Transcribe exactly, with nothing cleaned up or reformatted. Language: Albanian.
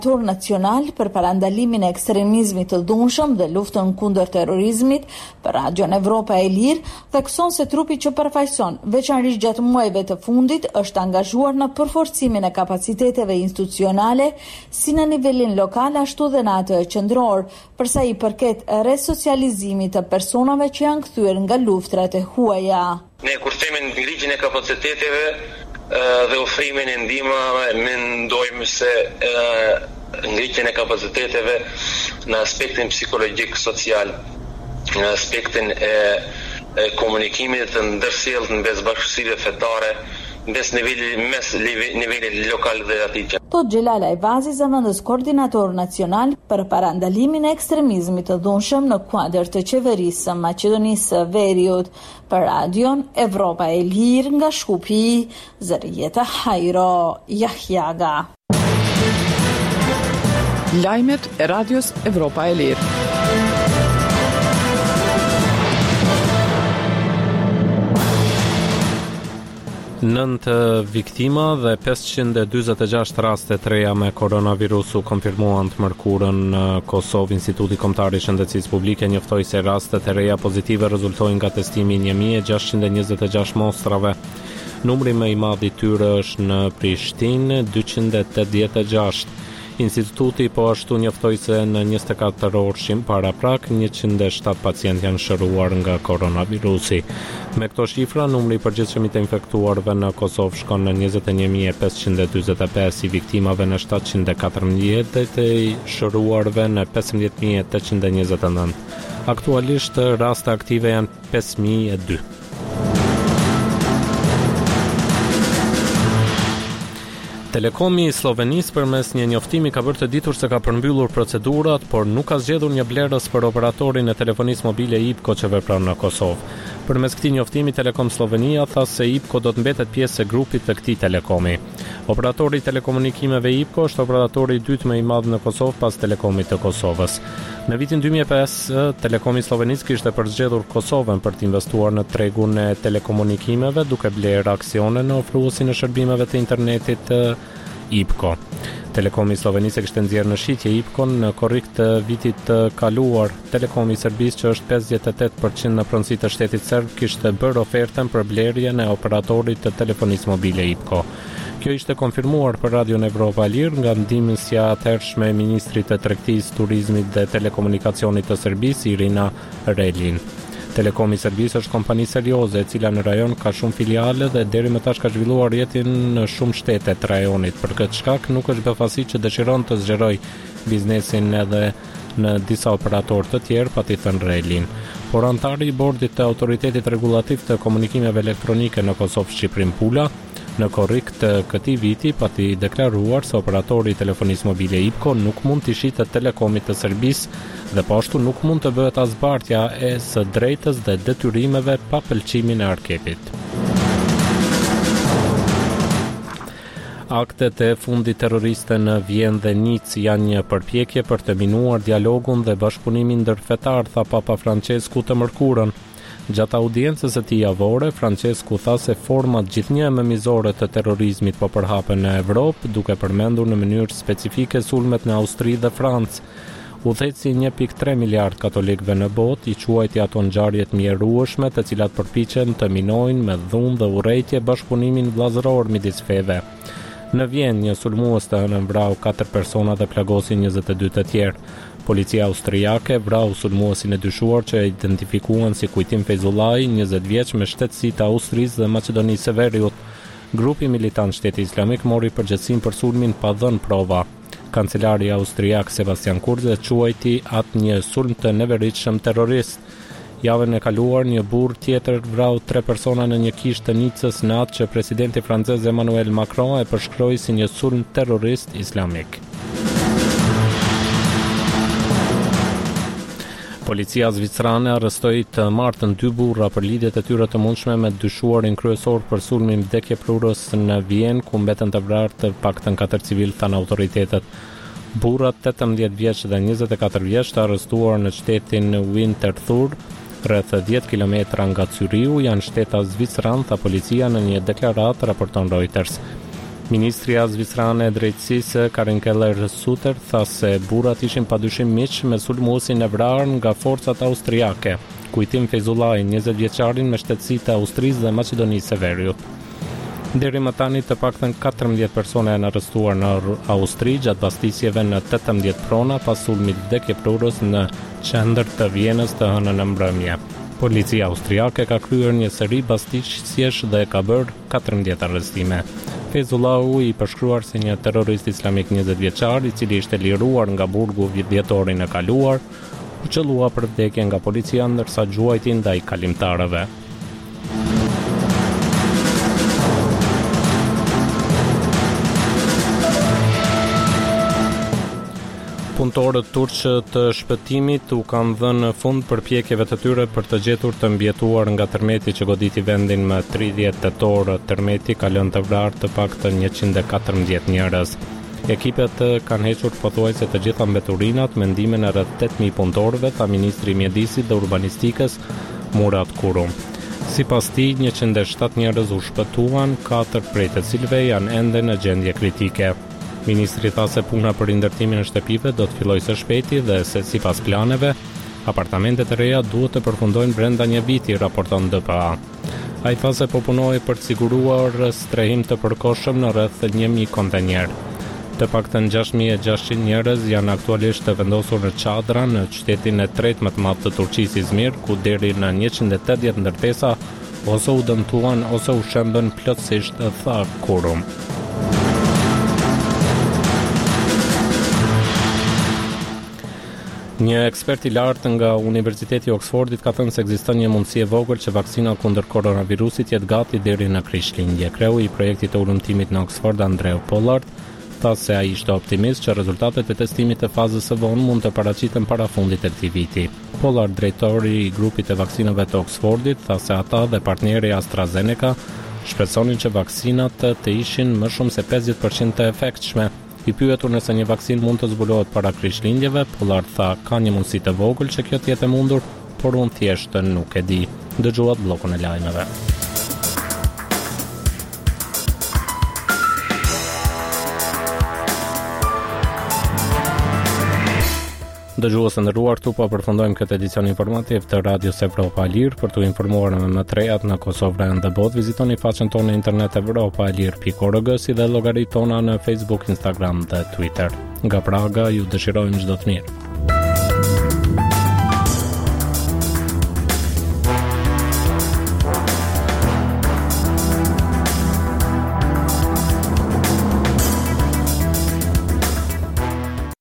Tur nacional për parandalimin e ekstremizmit të dhunshëm dhe luftën kundër terrorizmit për Radion Evropa e Lirë thekson se trupi që përfaqëson veçanërisht gjatë muajve të fundit është angazhuar në përforcimin e kapaciteteve institucionale si në nivelin lokal ashtu dhe në atë qendror, përsa i përket resocializimit të personave që janë kthyer nga luftrat e huaja. Ne kur themi ngritjen e kapaciteteve dhe ofrimin e ndihmave, mendojmë se ngritjen e kapaciteteve në aspektin psikologjik social, në aspektin e, e komunikimit të ndërsjellët në mes bashkësive fetare, mes nivelit mes nivelit lokal dhe atij. Tot Xhelal Ajvazi, zëvendës koordinator nacional për parandalimin e ekstremizmit të dhunshëm në kuadër të qeverisë së Maqedonisë së Veriut, për Radion Evropa e Lirë nga Shkupi, Zërieta Hajro Jahjaga. Lajmet e Radios Evropa e Lirë. Nëntë viktima dhe pesëqind e dyzet e gjashtë raste të reja me koronavirus u konfirmuan të mërkurën në Kosovë. Instituti Kombëtar i Shëndetësisë Publike njoftoi se rastet e reja pozitive rezultojnë nga testimi një mijë e gjashtëqind e njëzet e gjashtë mostrave. Numri më i madh i tyre është në Prishtinë, dyqind e tetëdhjetë e gjashtë. Instituti po ashtu njoftoi se në njëzet e katër orëshim para prak njëqind e shtatë pacientë janë shëruar nga koronavirusi. Me këto shifra, numri i përgjithshëm i të infektuarve në Kosovë shkon në njëzet e një mijë e pesëqind e dyzet e pesë, i viktimave në shtatëqind e katërmbëdhjetë dhe i shëruarve në pesëmbëdhjetë mijë e tetëqind e njëzet e nëntë. Aktualisht raste aktive janë pesë mijë e dy. Telekomi i Slovenisë përmes një njoftimi ka bërë të ditur se ka përmbyllur procedurat, por nuk ka zgjedhur një blerës për operatorin e telefonisë mobile I P K O që vepron në Kosovë. Përmes këtij njoftimi, Telekom Slovenia tha se I P K O do të mbetet pjesë e grupit të këtij telekomi. Operatori i telekomunikimeve I P K O është operatori i dytë më i madh në Kosovë pas Telekomit të Kosovës. Në vitin dy mijë e pesë, Telekomi i Slovenisë kishte përzgjedhur Kosovën për të investuar në tregun e telekomunikimeve, duke blerë aksione në ofruesin e shërbimeve të internetit I P K O. Telekomi i Slovenisë e kishte nxjerrë në shitje I P K O-n në korrik të vitit të kaluar. Telekomi i Serbisë, që është pesëdhjetë e tetë përqind në pronësi të shtetit serb, kishte bërë ofertën për blerjen e operatorit të telefonisë mobile I P K O. Kjo ishte konfirmuar për Radion Evropa e Lirë nga ndihmësja atëhershme e ministrit të tregtisë, turizmit dhe telekomunikacionit të Serbisë, Irina Relin. Telekomi i Serbisë është kompani serioze e cila në rajon ka shumë filiale dhe deri më tash ka zhvilluar jetën në shumë shtete të rajonit. Për këtë shkak nuk është befasi që dëshiron të zgjeroj biznesin edhe në disa operatorë të tjerë, pati thënë Relin. Por antari i bordit të autoritetit regulativ të komunikimeve elektronike në Kosovë, Shqiprim Pula, në korrik të këtij viti pati deklaruar se operatori i telefonisë mobile I P K O nuk mund të shitet Telekomit të Serbisë dhe po ashtu nuk mund të bëhet as zbartja e së drejtës dhe detyrimeve pa pëlqimin e arkepit. Aktet e fundit terroriste në Vjenë dhe Nicë janë një përpjekje për të minuar dialogun dhe bashkëpunimin ndërfetar, tha Papa Francesku të mërkurën. Gjatë audiencës së tij javore, Francesku tha se format gjithnjë mëmizore të terrorizmit po përhapen në Evropë, duke përmendur në mënyrë specifike sulmet në Austri dhe Francë. Udhëheci një pikë tre miliard katolikëve në botë i quajti ato ngjarjet mjerueshme, të cilat përpiqen të minojnë me dhunë dhe urrejtje bashkëpunimin vllazëror midis feve. Në Vjenë, një sulmues të hënën vrau katër persona dhe plagosi njëzet e dy të tjerë. Policia austriake vrau sulmuesin e dyshuar që e identifikuan si Kujtim Feyzullaj, njëzet vjeç me shtetësi të Austrisë dhe Maqedonisë së Veriut. Grupi militant Shteti Islamik mori përgjegjësinë për sulmin pa dhënë prova. Kancelari austriak Sebastian Kurz e quajti atë një sulm të neveritshëm terrorist. Javën e kaluar, një burr tjetër vrau tre persona në një kishë të Nicës në atë që presidenti francez Emmanuel Macron e përshkroi si një sulm terrorist islamik. Policia zvicrane arrestoi të martën dy burra për lidhjet e tyre të mundshme me dyshuarin kryesor për sulmin vdekjeprurës në Vjenë, ku mbeten të vrarë të paktën katër civil, thanë autoritetet. Burrat tetëmbëdhjetë vjeç dhe njëzet e katër vjeç të arrestuar në shtetin Winterthur, rreth dhjetë kilometra nga Zyriu, janë shteta zvicran, tha policia në një deklaratë, raporton Reuters. Ministria zvistrane e drejtësisë Karin Keller-Sutter tha se burrat ishin padyshim miq me sulmuesin e vrarë nga forcat austriake. Kujtim Feyzullahi, njëzet vjeçarin me shtetësi të Austrisë dhe Maqedonisë së Veriut. Deri më tani të paktën katërmbëdhjetë persona janë arrestuar në Austri gjatë bastisjeve në tetëmbëdhjetë prona pas sulmit vdekjeprurës në qendër të Vienës të hënën në mbrëmje. Policia austriake ka kryer një seri bastisjesh dhe ka bërë katërmbëdhjetë arrestime. Feyzullahu i përshkruar si një terrorist islamik njëzet vjeçar, i cili ishte liruar nga burgu dhjetorin e kaluar, u qellua për vdekje nga policia ndërsa gjuajti ndaj kalimtarëve. Punëtorët turqë të shpëtimit u kanë dhënë fund përpjekjeve të tyre për të gjetur të mbjetuar nga tërmeti që goditi vendin më tridhjetë tetor. Tërmeti ka lënë të vrarë të paktën njëqind e katërmbëdhjetë njerëz. Ekipet kanë hequr pothuajse të gjitha mbeturinat me ndimin e rreth tetë mijë punëtorëve, tha ministri i mjedisit dhe urbanistikës Murat Kurum. Sipas tij, njëqind e shtatë njerëz u shpëtuan, katër prej të cilëve janë ende në gjendje kritike. Ministri tha se puna për rindërtimin e shtëpive do të fillojë së shpejti dhe se sipas planeve, apartamentet e reja duhet të përfundojnë brenda një viti, raporton D P A. Ai tha se po punojë për të siguruar strehim të përkohshëm në rreth një mijë kontenjer. Të paktën gjashtë mijë e gjashtëqind njerëz janë aktualisht të vendosur në çadra në qytetin e tretë më të madh të Turqisë, Izmir, ku deri në njëqind e tetëdhjetë ndërtesa ose u dëmtuan ose u shembën plotësisht, tha Kurum. Një ekspert i lartë nga Universiteti i Oxfordit ka thënë se ekziston një mundësi e vogël që vaksina kundër koronavirusit jetë gati deri në Krishtlindje. Kreu i projektit të ulëmtimit në Oxford, Andrew Pollard, tha se ai ishte optimist që rezultatet e testimit të fazës së vonë mund të paraqiten para fundit të këtij viti. Pollard, drejtori i grupit të vaksinave të Oxfordit, tha se ata dhe partneri AstraZeneca shpresonin që vaksinat të ishin më shumë se pesëdhjetë përqind të efektshme. I pyetur nëse një vaksinë mund të zbulohet para Krishtlindjeve, Pollard tha ka një mundësi të vogël që kjo të jetë e mundur, por unë thjesht nuk e di. Dëgjuat bllokun e lajmeve. Dëgjues të nderuar, këtu po përfundojmë këtë edicion informativ të Radios Evropa e Lirë. Për t'u informuar me më të rejat në Kosovë dhe botë, vizitoni faqen tonë në internet europa e lirë pikë org, si dhe llogaritë tona në Facebook, Instagram dhe Twitter. Nga Praga ju dëshirojmë çdo të mirë.